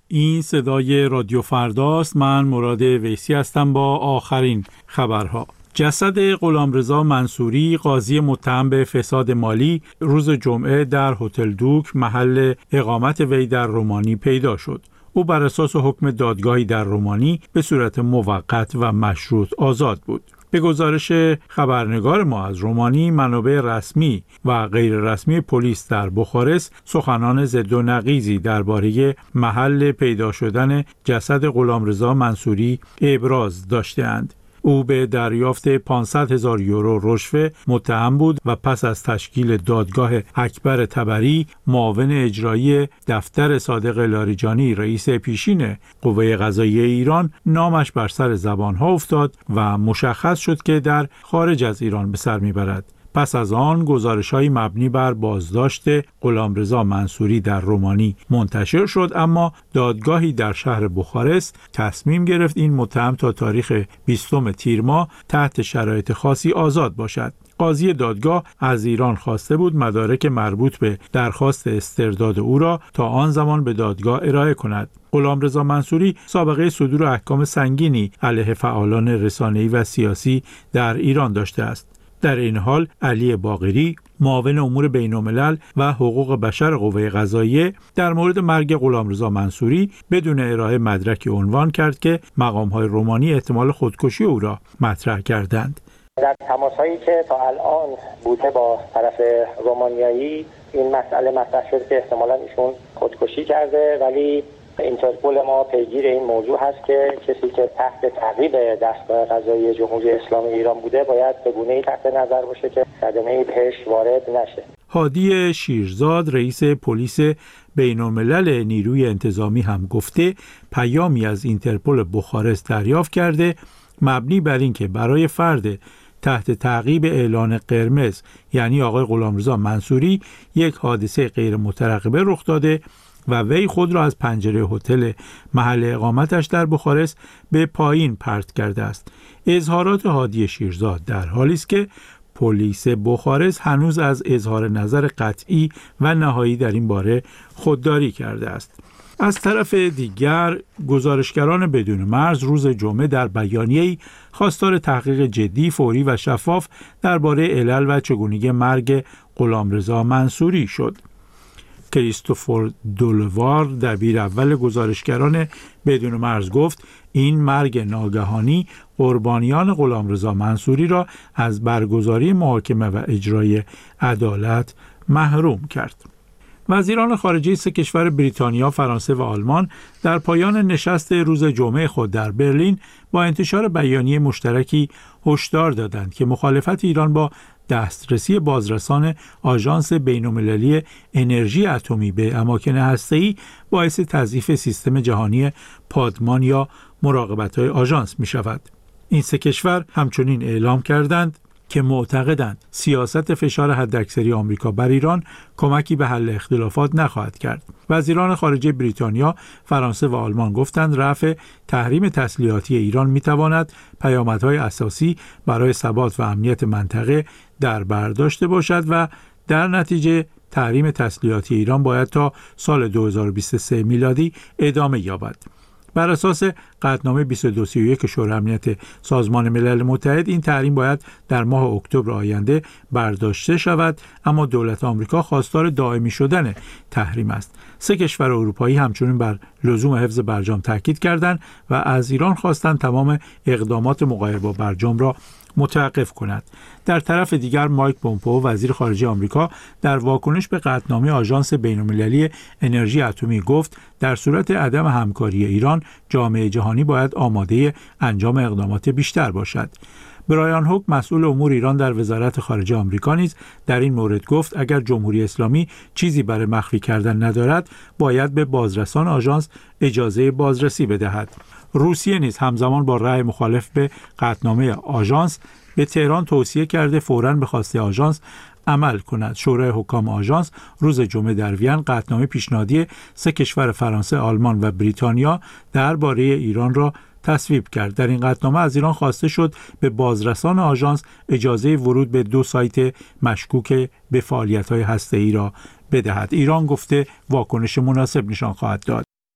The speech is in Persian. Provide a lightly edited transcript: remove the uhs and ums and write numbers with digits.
این صدای رادیو فرداست. من مراد ویسی هستم با آخرین خبرها. جسد غلامرضا منصوری، قاضی متهم به فساد مالی، روز جمعه در هتل دوک محل اقامت وی در رومانی پیدا شد. او بر اساس حکم دادگاهی در رومانی به صورت موقت و مشروط آزاد بود. به گزارش خبرنگار ما از رومانی، منابع رسمی و غیر رسمی پلیس در بخارست سخنان ضد و نقیضی درباره محل پیدا شدن جسد غلامرضا منصوری ابراز داشته‌اند. او به دریافت 500,000 یورو رشوه متهم بود و پس از تشکیل دادگاه اکبر طبری، معاون اجرایی دفتر صادق لاریجانی رئیس پیشین قوه قضاییه ایران، نامش بر سر زبانها افتاد و مشخص شد که در خارج از ایران به سر میبرد. پس از آن گزارش‌های مبنی بر بازداشت غلامرضا منصوری در رومانی منتشر شد، اما دادگاهی در شهر بخارست تصمیم گرفت این متهم تا تاریخ 20 تیر ماه تحت شرایط خاصی آزاد باشد. قاضی دادگاه از ایران خواسته بود مدارک مربوط به درخواست استرداد او را تا آن زمان به دادگاه ارائه کند. غلامرضا منصوری سابقه صدور احکام سنگینی علیه فعالان رسانه‌ای و سیاسی در ایران داشته است. در این حال علی باقری، معاون امور بین‌الملل و حقوق بشر قوه قضاییه، در مورد مرگ غلامرضا منصوری بدون ارائه مدرکی عنوان کرد که مقام‌های رومانی احتمال خودکشی او را مطرح کردند. در تماس‌هایی که تا الان بوده با طرف رومانیایی، این مسئله مطرح شد که احتمالاً ایشون خودکشی کرده، ولی اینترپول ما پیگیر این موضوع هست که کسی که تحت تعقیب دستگاه قضایی جمهوری اسلامی ایران بوده باید به گونه‌ای تحت نظر باشه که صدمه‌ای بهش وارد نشه. هادی شیرزاد، رئیس پلیس بین‌الملل نیروی انتظامی، هم گفته پیامی از اینترپول بخارست دریافت کرده مبنی بر اینکه برای فرد تحت تعقیب اعلان قرمز، یعنی آقای غلامرضا منصوری، یک حادثه غیر مترقبه رخ داده و وی خود را از پنجره هتل محل اقامتش در بخارست به پایین پرت کرده است. اظهارات هادی شیرزاد در حالی است که پلیس بخارست هنوز از اظهار نظر قطعی و نهایی در این باره خودداری کرده است. از طرف دیگر، گزارشگران بدون مرز روز جمعه در بیانیه‌ای خواستار تحقیق جدی، فوری و شفاف درباره علل و چگونگی مرگ غلامرضا منصوری شد. کریستوفر دولوار، دبیر اول گزارشگران بدون مرز، گفت این مرگ ناگهانی قربانیان غلامرضا منصوری را از برگزاری محاکمه و اجرای عدالت محروم کرد. وزیران خارجه سه کشور بریتانیا، فرانسه و آلمان در پایان نشست روز جمعه خود در برلین با انتشار بیانیه مشترکی هشدار دادند که مخالفت ایران با دسترسی بازرسان آژانس بین‌المللی انرژی اتمی به اماکن هسته‌ای باعث تضعیف سیستم جهانی پادمان یا مراقبت‌های آژانس می‌شود. این سه کشور همچنین اعلام کردند که معتقدند سیاست فشار حداکثری آمریکا بر ایران کمکی به حل اختلافات نخواهد کرد. وزیران خارجه بریتانیا، فرانسه و آلمان گفتند رفع تحریم تسلیحاتی ایران میتواند پیامدهای اساسی برای ثبات و امنیت منطقه در بر داشته باشد و در نتیجه تحریم تسلیحاتی ایران باید تا سال 2023 میلادی ادامه یابد. بر اساس قطعنامه 2231 شورای امنیت سازمان ملل متحد، این تحریم باید در ماه اکتبر آینده برداشته شود، اما دولت آمریکا خواستار دائمی شدن تحریم است. سه کشور اروپایی همچنین بر لزوم حفظ برجام تاکید کردند و از ایران خواستند تمام اقدامات مغایر با برجام را متوقف کند. در طرف دیگر، مایک پومپئو، وزیر خارجه آمریکا، در واکنش به قطعنامه آژانس بین‌المللی انرژی اتمی گفت در صورت عدم همکاری ایران، جامعه جهانی باید آماده انجام اقدامات بیشتر باشد. برایان هوک، مسئول امور ایران در وزارت خارجه آمریکا، نیز در این مورد گفت اگر جمهوری اسلامی چیزی برای مخفی کردن ندارد، باید به بازرسان آژانس اجازه بازرسی بدهد. روسیه نیز همزمان با رأی مخالف به قطعنامه آژانس به تهران توصیه کرده فوراً به خواسته آژانس عمل کند. شورای حکام آژانس روز جمعه در وین قطعنامه پیشنهادی سه کشور فرانسه، آلمان و بریتانیا درباره ایران را تصویب کرد. در این قطعنامه از ایران خواسته شد به بازرسان آژانس اجازه ورود به 2 سایت مشکوک به فعالیت‌های هسته‌ای را بدهد. ایران گفته واکنش مناسب نشان خواهد داد.